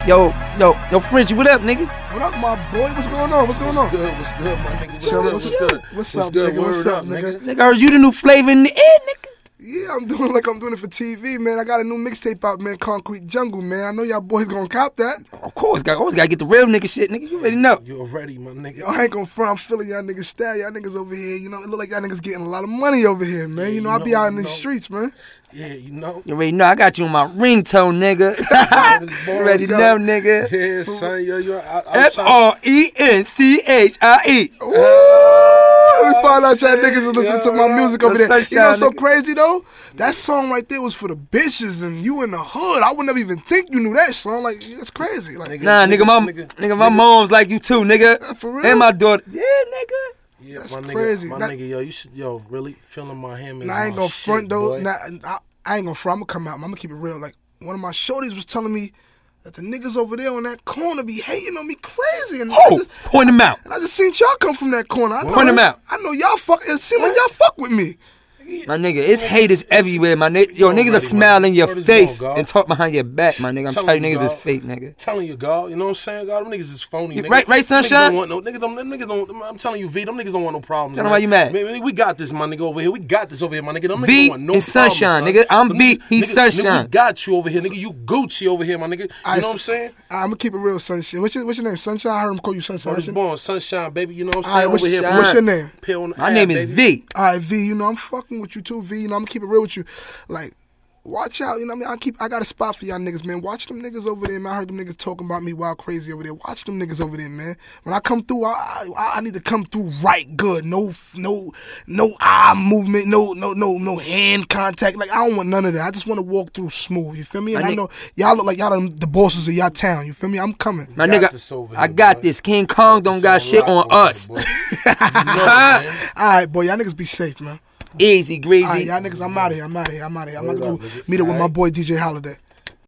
Yo, Frenchie, what up, nigga? What up, my boy? What's going on? What's going on? What's good, my nigga? What's good? What's up, nigga? What's up, nigga? Nigga, I heard you the new flavor in the air, nigga. Yeah, I'm doing it for TV, man. I got a new mixtape out, man, Concrete Jungle, man. I know y'all boys gonna cop that. Of course, always gotta get the real nigga shit, nigga. You already know. You already, my nigga. Yo, I ain't gonna front. I'm feeling y'all niggas style. Y'all niggas over here, you know, it look like y'all niggas getting a lot of money over here, man. Yeah, I be out in the streets, man. Yeah, you know. You already know. I got you on my ringtone, nigga. You already know, nigga. Yeah, son, yo, FRENCHIE. We find out y'all niggas are listening to my music over there. Sunshine, You know what's so nigga. crazy, though? That song right there was for the bitches and you in the hood. I would never even think you knew that song. Like, that's crazy. Like, Nah, nigga, my mom's like you too, nigga. For real? And my daughter. Yeah, nigga. Yeah, That's my nigga, crazy. My nigga, yo, you should, really feeling my hand. Nah, I ain't gonna front, though. Nah, I ain't gonna front. I'm gonna come out. I'm gonna keep it real. Like, one of my shorties was telling me that the niggas over there on that corner be hating on me crazy. And Oh, point them out. And I just seen y'all come from that corner. Point them out. I know y'all fuck. It seemed like y'all fuck with me. My nigga, it's haters everywhere, my nigga. Yo, niggas are smiling in your face and talk behind your back, my nigga. I'm telling you, niggas is fake, nigga. Telling you, God, you know what I'm saying, God? Them niggas is phony, nigga. Right, Sunshine? Them niggas don't. I'm telling you, V, them niggas don't want no problem. Tell them why you mad. Man, we got this, my nigga, over here. We got this over here, my nigga. Them V niggas don't want no and Sunshine, problem, nigga. I'm Them V, niggas- he's nigga, Sunshine. Nigga, we got you over here, nigga. You Gucci over here, my nigga. You know what I'm saying? I'm gonna keep it real, Sunshine. What's your name? Sunshine? I heard him call you Sunshine. First born, Sunshine, baby. You know what I'm All right, saying? Over here, what's your name? Pill on the My ass, name is baby. V. All right, V, you know, I'm fucking with you too, V. You know, I'm gonna keep it real with you. Like, watch out, you know what I mean? I got a spot for y'all niggas, man. Watch them niggas over there, man. I heard them niggas talking about me wild crazy over there. Watch them niggas over there, man. When I come through, I need to come through right good. No eye movement, no hand contact. Like, I don't want none of that. I just want to walk through smooth, you feel me? And I know y'all look like y'all the bosses of y'all town, you feel me? I'm coming. My got this nigga, over I here, got boy. this. King Kong don't got shit on us. All right, boy, y'all niggas be safe, man. Easy, greasy. All right, y'all niggas, I'm out of here. I'm about to go meet up with my boy DJ Holiday.